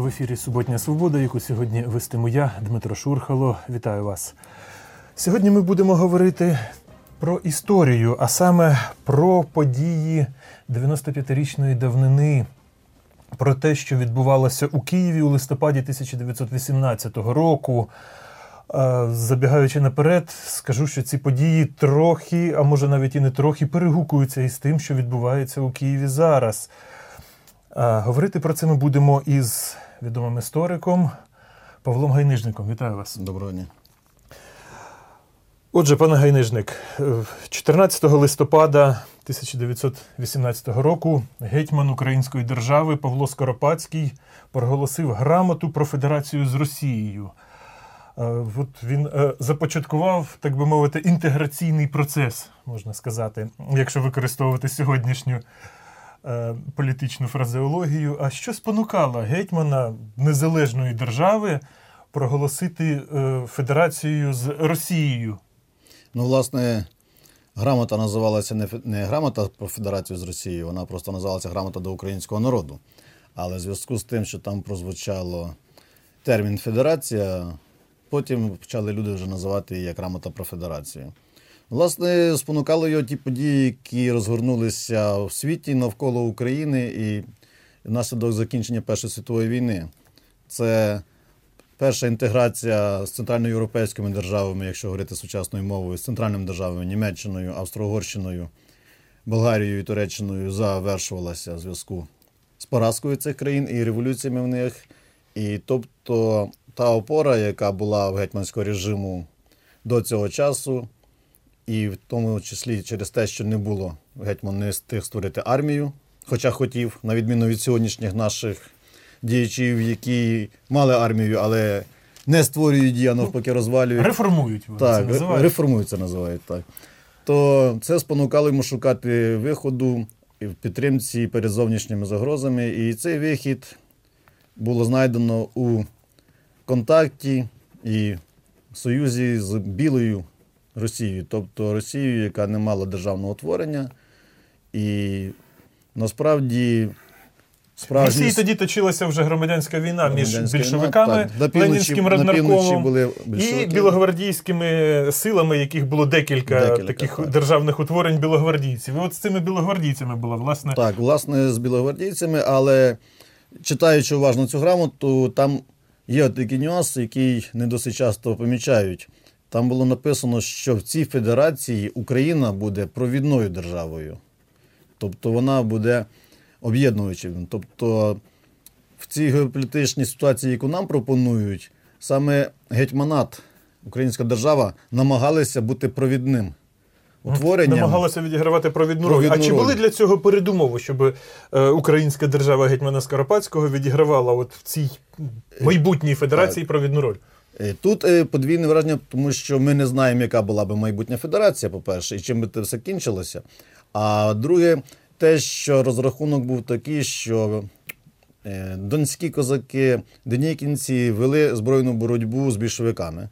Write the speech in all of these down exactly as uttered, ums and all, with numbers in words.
В ефірі «Суботня Свобода», яку сьогодні вестиму я, Дмитро Шурхало. Вітаю вас. Сьогодні ми будемо говорити про історію, а саме про події дев'яностоп'ятирічної давнини, про те, що відбувалося у Києві у листопаді тисяча дев'ятсот вісімнадцятого року. Забігаючи наперед, скажу, що ці події трохи, а може навіть і не трохи, перегукуються із тим, що відбувається у Києві зараз. А говорити про це ми будемо із відомим істориком Павлом Гайнижником. Вітаю вас. Доброго дня. Отже, пане Гайнижник, чотирнадцятого листопада тисяча дев'ятсот вісімнадцятого року гетьман Української держави Павло Скоропадський проголосив грамоту про федерацію з Росією. От він започаткував, так би мовити, інтеграційний процес, можна сказати, якщо використовувати сьогоднішню політичну фразеологію. А що спонукало гетьмана незалежної держави проголосити федерацію з Росією? Ну, власне, грамота називалася не, не грамота про федерацію з Росією, вона просто називалася грамота до українського народу. Але в зв'язку з тим, що там прозвучало термін «федерація», потім почали люди вже називати її як грамота про федерацію. Власне, спонукало його ті події, які розгорнулися в світі навколо України і внаслідок закінчення Першої світової війни. Це перша інтеграція з центральноєвропейськими державами, якщо говорити сучасною мовою, з центральними державами, Німеччиною, Австро-Угорщиною, Болгарією і Туреччиною завершувалася в зв'язку з поразкою цих країн і революціями в них. І тобто та опора, яка була в гетьманського режиму до цього часу, і в тому числі через те, що не було, гетьман не встиг створити армію, хоча хотів, на відміну від сьогоднішніх наших діячів, які мали армію, але не створюють її, а навпаки розвалюють. Реформують. Так, це називають. реформують це називають, так. То це спонукало йому шукати виходу в підтримці перед зовнішніми загрозами. І цей вихід було знайдено у контакті і союзі з білою Росією, тобто Росією, яка не мала державного утворення. І насправді справжні... В Росії тоді точилася вже громадянська війна між більшовиками, війна, так, ленінським раднаркомом і білогвардійськими силами, яких було декілька, декілька таких так. державних утворень білогвардійців. І от з цими білогвардійцями була, власне... Так, власне, з білогвардійцями, але читаючи уважно цю грамоту, там є такий нюанс, який не досить часто помічають. Там було написано, що в цій федерації Україна буде провідною державою. Тобто вона буде об'єднуючим. Тобто в цій геополітичній ситуації, яку нам пропонують, саме гетьманат, українська держава, намагалися бути провідним утворенням. Намагалася відігравати провідну роль. А чи роль. були для цього передумови, щоб е, українська держава гетьмана Скоропадського відігравала от в цій майбутній федерації так. провідну роль? Тут подвійне враження, тому що ми не знаємо, яка була б майбутня федерація, по-перше, і чим би це все кінчилося. А друге, те, що розрахунок був такий, що донські козаки, денікінці вели збройну боротьбу з більшовиками.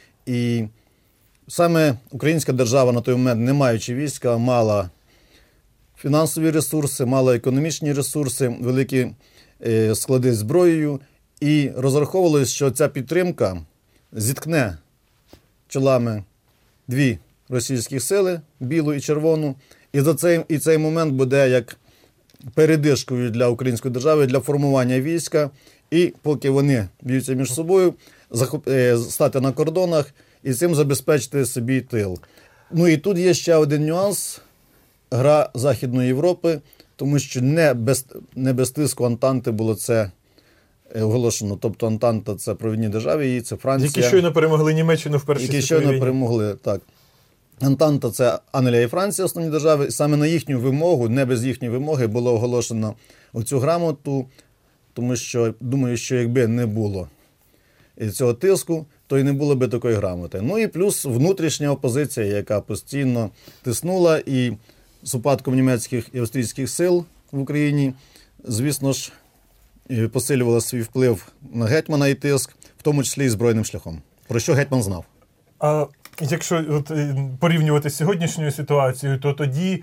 І саме українська держава на той момент, не маючи війська, мала фінансові ресурси, мала економічні ресурси, великі склади з зброєю. І розраховувалось, що ця підтримка зіткне чолами дві російські сили, білу і червону, і, за цей, і цей момент буде як передишкою для української держави, для формування війська, і поки вони б'ються між собою, захоп, е, стати на кордонах і цим забезпечити собі тил. Ну і тут є ще один нюанс – гра Західної Європи, тому що не без, не без тиску Антанти було це оголошено. Тобто Антанта – це провідні держави, і це Франція. Які щойно перемогли Німеччину в Першій Які світовій війні. щойно перемогли, так. Антанта – це Англія і Франція, основні держави. Саме на їхню вимогу, не без їхньої вимоги, було оголошено оцю грамоту, тому що, думаю, що якби не було цього тиску, то й не було би такої грамоти. Ну і плюс внутрішня опозиція, яка постійно тиснула, і з упадком німецьких і австрійських сил в Україні, звісно ж, посилювала свій вплив на гетьмана і тиск, в тому числі і збройним шляхом, про що гетьман знав. А якщо от, порівнювати з сьогоднішньою ситуацією, то тоді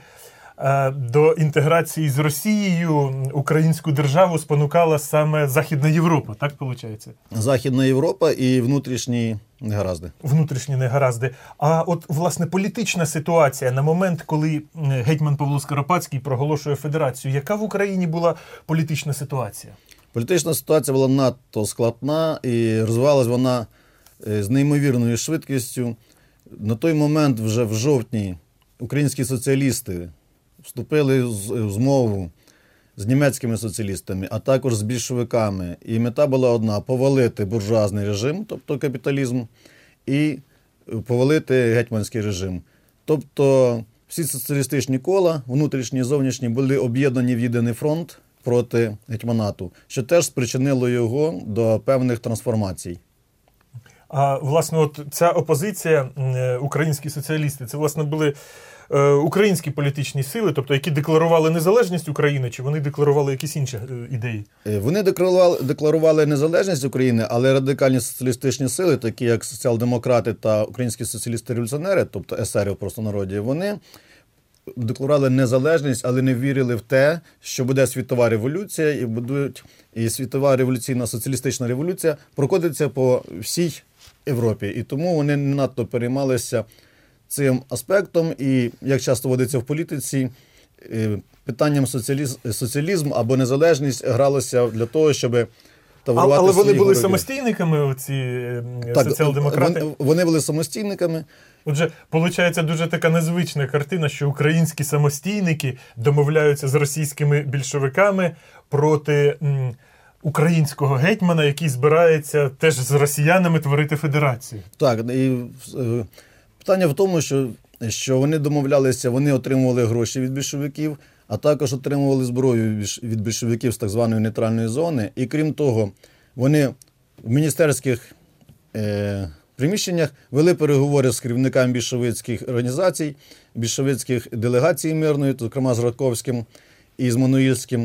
до інтеграції з Росією українську державу спонукала саме Західна Європа, так виходить? Західна Європа і внутрішні негаразди. Внутрішні негаразди. А от, власне, політична ситуація на момент, коли гетьман Павло Скоропадський проголошує федерацію, яка в Україні була політична ситуація? Політична ситуація була надто складна і розвивалась вона з неймовірною швидкістю. На той момент вже в жовтні українські соціалісти вступили в змову з німецькими соціалістами, а також з більшовиками. І мета була одна – повалити буржуазний режим, тобто капіталізм, і повалити гетьманський режим. Тобто всі соціалістичні кола, внутрішні і зовнішні, були об'єднані в єдиний фронт проти гетьманату, що теж спричинило його до певних трансформацій. А, власне, от ця опозиція, українські соціалісти, це, власне, були е, українські політичні сили, тобто, які декларували незалежність України, чи вони декларували якісь інші е, ідеї? Вони декларували, декларували незалежність України, але радикальні соціалістичні сили, такі як соціал-демократи та українські соціалісти-революціонери, тобто есерів в простонароді, вони декларували незалежність, але не вірили в те, що буде світова революція, і будуть і світова революційна соціалістична революція проходиться по всій Європі. І тому вони не надто переймалися цим аспектом. І, як часто водиться в політиці, питанням соціалізм, соціалізм або незалежність гралося для того, щоб таврувати. Але вони були ворогів. самостійниками, оці так, соціал-демократи? Вони, вони були самостійниками. Отже, виходить дуже така незвична картина, що українські самостійники домовляються з російськими більшовиками проти м, українського гетьмана, який збирається теж з росіянами творити федерацію. Так, і е, питання в тому, що, що вони домовлялися, вони отримували гроші від більшовиків, а також отримували зброю від більшовиків з так званої нейтральної зони. І крім того, вони в міністерських е, приміщеннях вели переговори з керівниками більшовицьких організацій, більшовицьких делегацій мирної, зокрема з Раковським і з Мануїльським,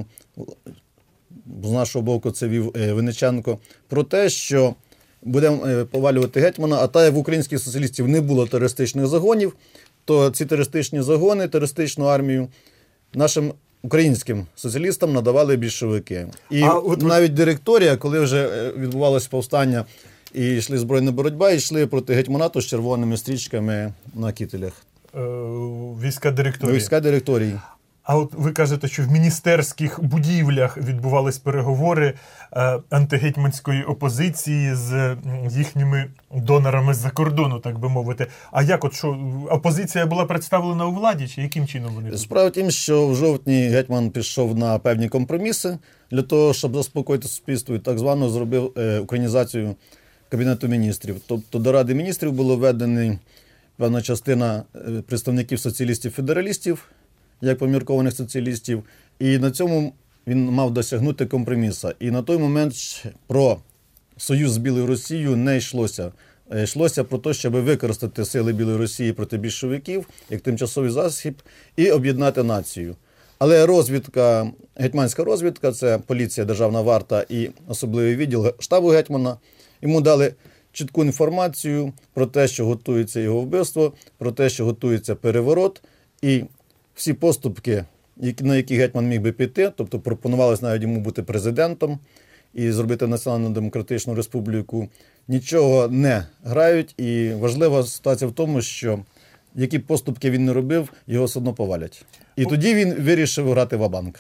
з нашого боку це вів Винниченко, про те, що будемо повалювати гетьмана, а та як в українських соціалістів не було терористичних загонів, то ці терористичні загони, терористичну армію нашим українським соціалістам надавали більшовики. І а от навіть директорія, коли вже відбувалося повстання і йшли збройна боротьба, йшли проти гетьманату з червоними стрічками на кітелях. Е, війська директорії. Війська директорії. А от ви кажете, що в міністерських будівлях відбувались переговори е, антигетьманської опозиції з їхніми донорами з-за кордону, так би мовити. А як от що, опозиція була представлена у владі, чи яким чином вони? Справа в тім, що в жовтні гетьман пішов на певні компроміси для того, щоб заспокоїти суспільство, і так звано зробив е, українізацію Кабінету міністрів. Тобто до Ради міністрів було введена певна частина представників соціалістів-федералістів, як поміркованих соціалістів, і на цьому він мав досягнути компромісу. І на той момент про союз з Білою Росією не йшлося. Йшлося про те, щоб використати сили Білої Росії проти більшовиків, як тимчасовий засіб, і об'єднати націю. Але розвідка, гетьманська розвідка, це поліція, державна варта і особливий відділ штабу гетьмана, йому дали чітку інформацію про те, що готується його вбивство, про те, що готується переворот, і всі поступки, на які гетьман міг би піти, тобто пропонувалось навіть йому бути президентом і зробити Національно-демократичну республіку, нічого не грають. І важлива ситуація в тому, що які поступки він не робив, його все одно повалять. І тоді він вирішив грати ва-банк.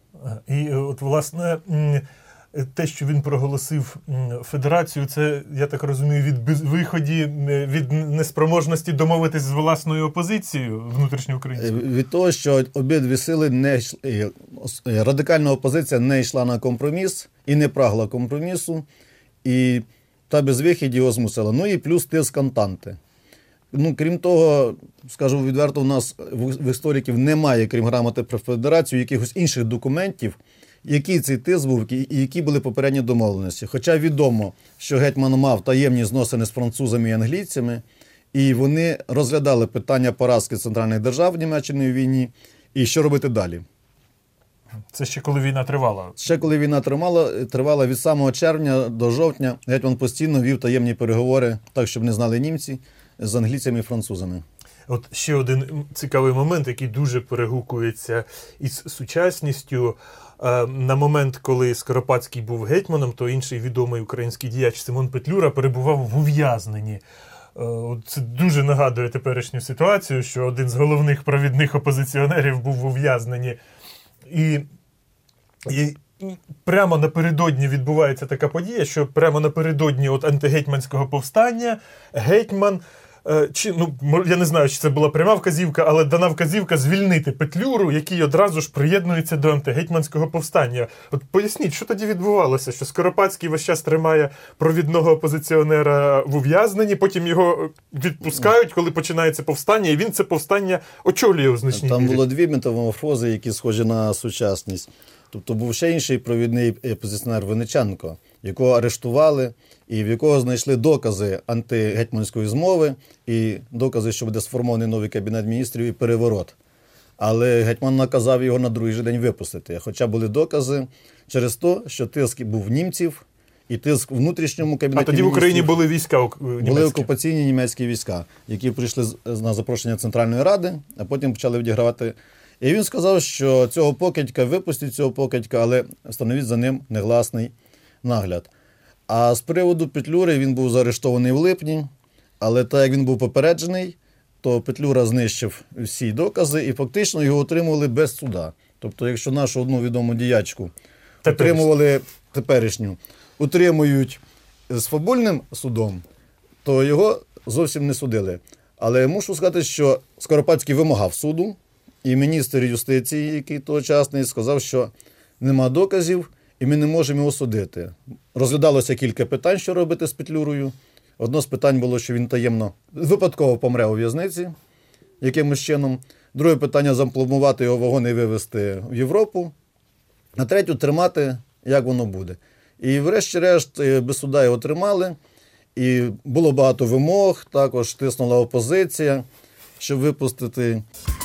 І от, власне, те, що він проголосив федерацію, це, я так розумію, від виході, від неспроможності домовитись з власною опозицією внутрішньоукраїнською? Від того, що обидві сили, не йшли, радикальна опозиція не йшла на компроміс і не прагла компромісу, і та безвихідь його змусила. Ну і плюс тиск Антанти. Ну, крім того, скажу відверто, у нас в істориків немає, крім грамоти про федерацію, якихось інших документів, який цей тиск був і які були попередні домовленості. Хоча відомо, що гетьман мав таємні зносини з французами і англійцями, і вони розглядали питання поразки центральних держав Німеччини у війні, і що робити далі. Це ще коли війна тривала? Ще коли війна тривала, тривала від самого червня до жовтня, гетьман постійно вів таємні переговори, так, щоб не знали німці, з англійцями і французами. От ще один цікавий момент, який дуже перегукується із сучасністю. На момент, коли Скоропадський був гетьманом, то інший відомий український діяч Симон Петлюра перебував в ув'язненні. Це дуже нагадує теперішню ситуацію, що один з головних провідних опозиціонерів був в ув'язненні. І, і прямо напередодні відбувається така подія, що прямо напередодні от антигетьманського повстання гетьман, чи, ну, я не знаю, чи це була пряма вказівка, але дана вказівка звільнити Петлюру, який одразу ж приєднується до антигетьманського повстання. От поясніть, що тоді відбувалося? Що Скоропадський весь час тримає провідного опозиціонера в ув'язненні, потім його відпускають, коли починається повстання, і він це повстання очолює у значній мірі. Там було дві метаморфози, які схожі на сучасність. Тобто був ще інший провідний опозиціонер Винниченко, якого арештували і в якого знайшли докази антигетьманської змови і докази, що буде сформований новий Кабінет міністрів і переворот. Але гетьман наказав його на другий же день випустити. Хоча були докази через те, що тиск був німців і тиск в внутрішньому Кабінеті міністрів. А тоді в Україні були війська німецькі. Були окупаційні німецькі війська, які прийшли на запрошення Центральної Ради, а потім почали відігравати. І він сказав, що цього покидька, випустіть цього покидька, але встановіть за ним негласний нагляд. А з приводу Петлюри, він був заарештований в липні, але так як він був попереджений, то Петлюра знищив всі докази і фактично його отримували без суда. Тобто, якщо нашу одну відому діячку отримували теперішню, утримують з фабульним судом, то його зовсім не судили. Але мушу сказати, що Скоропадський вимагав суду, і міністр юстиції, який тогочасний, сказав, що нема доказів, і ми не можемо його судити. Розглядалося кілька питань, що робити з Петлюрою. Одно з питань було, що він таємно, випадково помре у в'язниці якимось чином. Друге питання – запломбувати його вагон і вивезти в Європу. А третє – тримати, як воно буде. І врешті-решт без суда його тримали. І було багато вимог, також тиснула опозиція, щоб випустити.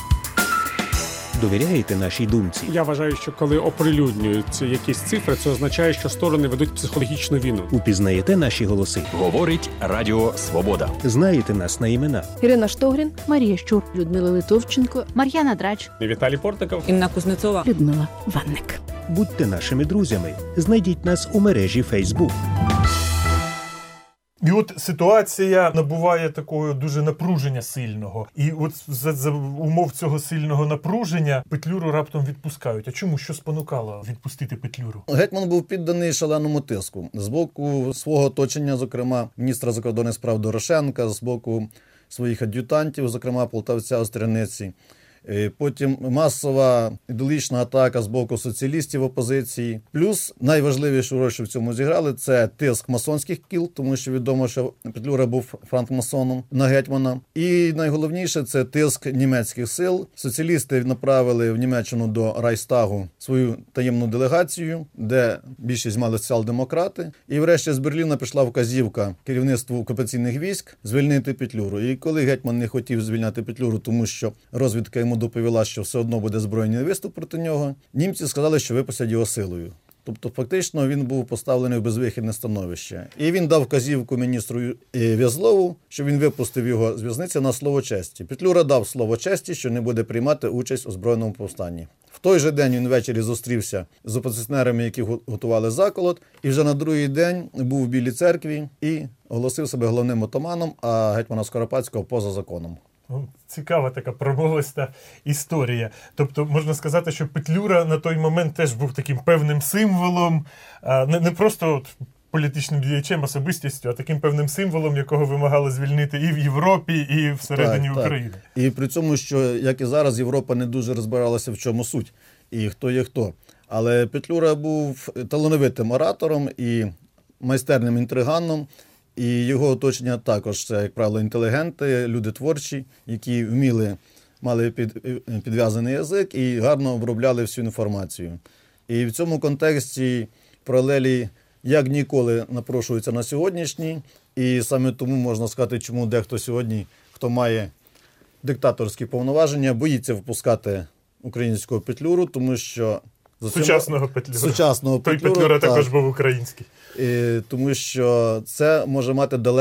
Довіряєте нашій думці? Я вважаю, що коли оприлюднюються якісь цифри, це означає, що сторони ведуть психологічну війну. Упізнаєте наші голоси? Говорить Радіо Свобода. Знаєте нас на імена? Ірина Штогрін, Марія Щур, Людмила Литовченко, Мар'яна Драч, Віталій Портников, Інна Кузнецова, Людмила Ванник. Будьте нашими друзями. Знайдіть нас у мережі Facebook. І от ситуація набуває такого дуже напруження сильного. І от за, за умов цього сильного напруження Петлюру раптом відпускають. А чому? Що спонукало відпустити Петлюру? Гетьман був підданий шаленому тиску. З боку свого оточення, зокрема, міністра закордонних справ Дорошенка, з боку своїх ад'ютантів, зокрема, полтавця Остряниці. Потім масова ідеологічна атака з боку соціалістів опозиції. Плюс найважливішу роль, що в цьому зіграли, це тиск масонських кіл, тому що відомо, що Петлюра був франкмасоном на гетьмана. І найголовніше – це тиск німецьких сил. Соціалісти направили в Німеччину до Райхстагу свою таємну делегацію, де більшість мали соціал-демократи. І врешті з Берліна пішла вказівка керівництву окупаційних військ звільнити Петлюру. І коли гетьман не хотів звільняти Петлюру, тому що розвідка йому доповіла, що все одно буде збройний виступ проти нього, німці сказали, що випустять його силою. Тобто, фактично, він був поставлений в безвихідне становище. І він дав вказівку міністру В'язлову, що він випустив його з в'язниці на слово честі. Петлюра дав слово честі, що не буде приймати участь у збройному повстанні. В той же день він ввечері зустрівся з опозиціонерами, які готували заколот, і вже на другий день був в Білій церкві і оголосив себе головним отаманом, а гетьмана Скоропадського поза законом. Цікава така промовиста історія. Тобто, можна сказати, що Петлюра на той момент теж був таким певним символом, не, не просто от політичним діячем, особистістю, а таким певним символом, якого вимагали звільнити і в Європі, і всередині так, України. Так. І при цьому, що, як і зараз, Європа не дуже розбиралася, в чому суть, і хто є хто. Але Петлюра був талановитим оратором і майстерним інтриганом, і його оточення також, це, як правило, інтелігенти, люди творчі, які вміли, мали під, підв'язаний язик і гарно обробляли всю інформацію. І в цьому контексті паралелі як ніколи напрошуються на сьогоднішній, і саме тому можна сказати, чому дехто сьогодні, хто має диктаторські повноваження, боїться впускати українського Петлюру, тому що... Сучасного Петлюра. Сучасного Той Петлюра, Петлюра так, також був український. І, тому що це може мати далеко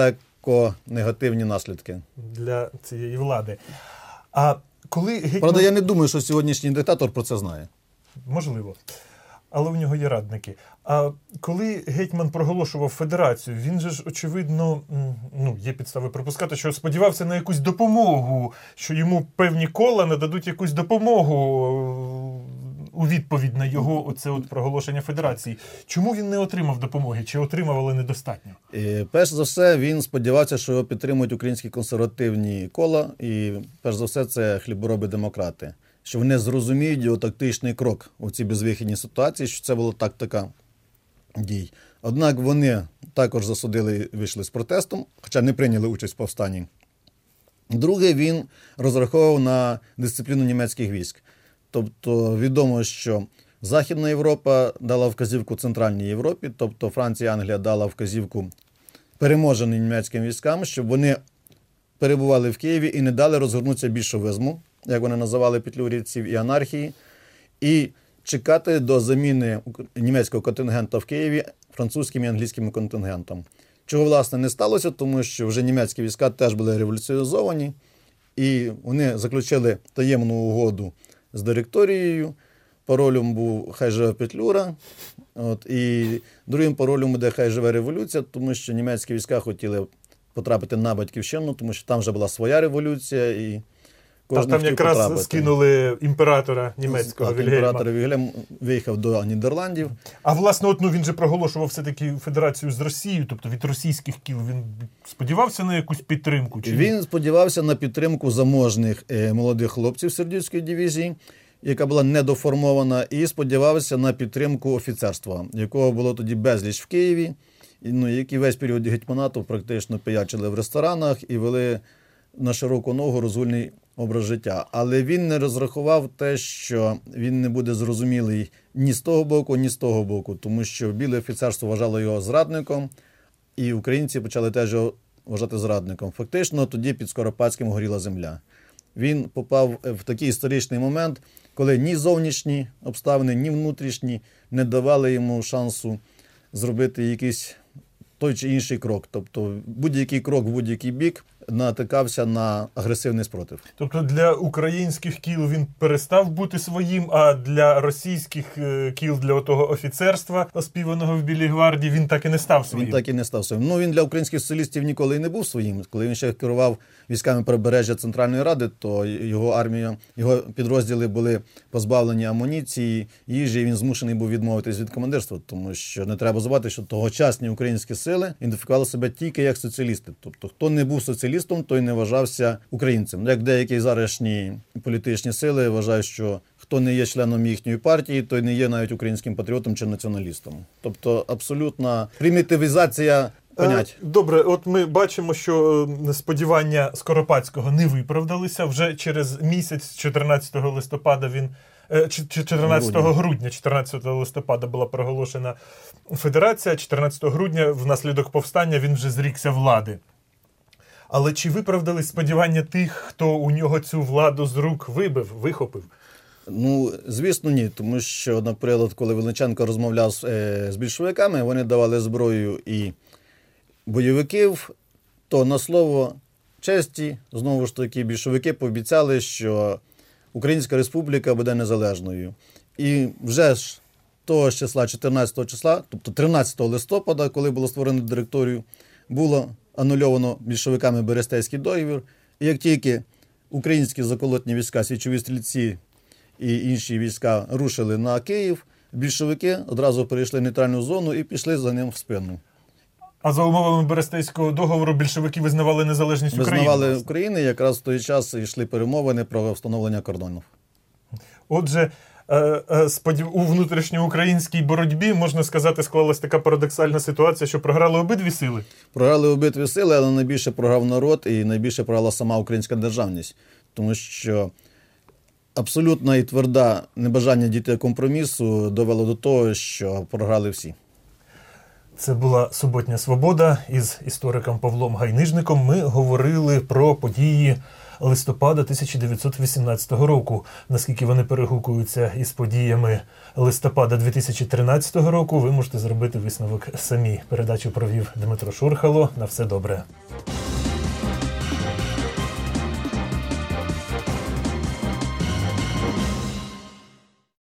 легко негативні наслідки. Для цієї влади. А коли гетьман... Правда, я не думаю, що сьогоднішній диктатор про це знає. Можливо. Але у нього є радники. А коли гетьман проголошував федерацію, він же ж, очевидно, ну, є підстави припускати, що сподівався на якусь допомогу, що йому певні кола нададуть якусь допомогу у відповідь на його оце от проголошення федерації. Чому він не отримав допомоги? Чи отримав, але недостатньо? І, перш за все, він сподівався, що його підтримують українські консервативні кола, і перш за все це хлібороби-демократи. Що вони зрозуміють його тактичний крок у цій безвихідній ситуації, що це була тактика дій. Однак вони також засудили і вийшли з протестом, хоча не прийняли участь в повстанні. Друге, він розраховував на дисципліну німецьких військ. Тобто відомо, що Західна Європа дала вказівку Центральній Європі, тобто Франція і Англія дала вказівку переможеним німецьким військам, щоб вони перебували в Києві і не дали розгорнутися більшовизму, як вони називали петлюрівців, і анархії, і чекати до заміни німецького контингенту в Києві французьким і англійським контингентом. Чого, власне, не сталося, тому що вже німецькі війська теж були революціонізовані, і вони заключили таємну угоду з директорією. Паролем був «Хай живе Петлюра», от, і другим паролем буде «Хай живе революція», тому що німецькі війська хотіли потрапити на Батьківщину, тому що там вже була своя революція, і Там, там якраз потрапити. Скинули імператора німецького так, Вільгельма. Імператор Вільгельм виїхав до Нідерландів. А власне, от, ну, він же проголошував все-таки федерацію з Росією, тобто від російських кіл. Він сподівався на якусь підтримку? Чи він сподівався на підтримку заможних е, молодих хлопців Сердюцької дивізії, яка була недоформована, і сподівався на підтримку офіцерства, якого було тоді безліч в Києві, ну, які весь період гетьманату практично пиячили в ресторанах і вели на широку ногу розгульний образ життя. Але він не розрахував те, що він не буде зрозумілий ні з того боку, ні з того боку, тому що біле офіцерство вважало його зрадником, і українці почали теж його вважати зрадником. Фактично, тоді під Скоропадським горіла земля. Він попав в такий історичний момент, коли ні зовнішні обставини, ні внутрішні не давали йому шансу зробити якийсь той чи інший крок. Тобто будь-який крок в будь-який бік натикався на агресивний спротив. Тобто для українських кіл він перестав бути своїм, а для російських кіл, для того офіцерства, оспіваного в Білій гвардії, він так і не став своїм? Він так і не став своїм. Ну, він для українських соціалістів ніколи і не був своїм. Коли він ще керував військами Правобережжя Центральної Ради, то його армія, його підрозділи були позбавлені амуніції, їжі, і він змушений був відмовитись від командирства, тому що не треба забувати, що тогочасні українські сили ідентифікували себе тільки як соціалісти. Тобто, хто не був соціалістом, той не вважався українцем. Як деякі зарашні політичні сили вважають, що хто не є членом їхньої партії, той не є навіть українським патріотом чи націоналістом. Тобто абсолютна примітивізація понять. Добре, от ми бачимо, що сподівання Скоропадського не виправдалися. Вже через місяць, чотирнадцятого листопада він чотирнадцятого грудня, чотирнадцятого листопада була проголошена федерація, чотирнадцятого грудня внаслідок повстання він вже зрікся влади. Але чи виправдались сподівання тих, хто у нього цю владу з рук вибив, вихопив? Ну, звісно, ні. Тому що, наприклад, коли Винниченко розмовляв з, е, з більшовиками, вони давали зброю і бойовиків, то на слово честі, знову ж таки, більшовики пообіцяли, що Українська Республіка буде незалежною. І вже ж того ж числа, чотирнадцятого числа, тобто тринадцятого листопада, коли було створено директорію, було анульовано більшовиками Берестейський договір. І як тільки українські заколотні війська, січові стрільці і інші війська рушили на Київ, більшовики одразу перейшли в нейтральну зону і пішли за ним в спину. А за умовами Берестейського договору більшовики визнавали незалежність України? Визнавали України, якраз в той час йшли перемовини про встановлення кордонів. Отже, у внутрішньоукраїнській боротьбі, можна сказати, склалась така парадоксальна ситуація, що програли обидві сили? Програли обидві сили, але найбільше програв народ і найбільше програла сама українська державність. Тому що абсолютна і тверда небажання дійти компромісу довело до того, що програли всі. Це була «Суботня свобода» із істориком Павлом Гайнижником. Ми говорили про події листопада тисяча дев'ятсот вісімнадцятого року. Наскільки вони перегукуються із подіями листопада дві тисячі тринадцятого року, ви можете зробити висновок самі. Передачу провів Дмитро Шурхало. На все добре.